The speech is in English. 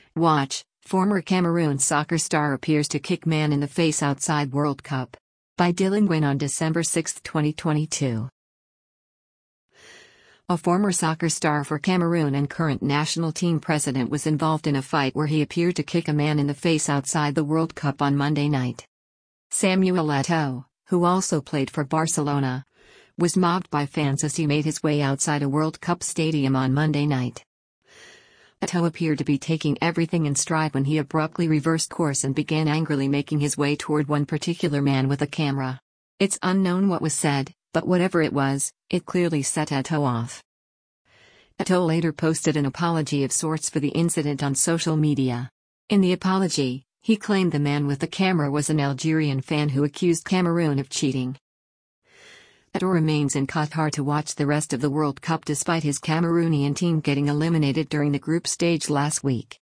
Watch, former Cameroon soccer star appears to kick man in the face outside World Cup. By Dylan Nguyen on December 6, 2022. A former soccer star for Cameroon and current national team president was involved in a fight where he appeared to kick a man in the face outside the World Cup on Monday night. Samuel Eto'o, who also played for Barcelona, was mobbed by fans as he made his way outside a World Cup stadium on Monday night. Eto'o appeared to be taking everything in stride when he abruptly reversed course and began angrily making his way toward one particular man with a camera. It's unknown what was said, but whatever it was, it clearly set Eto'o off. Eto'o later posted an apology of sorts for the incident on social media. In the apology, he claimed the man with the camera was an Algerian fan who accused Cameroon of cheating. Eto'o remains in Qatar to watch the rest of the World Cup despite his Cameroonian team getting eliminated during the group stage last week.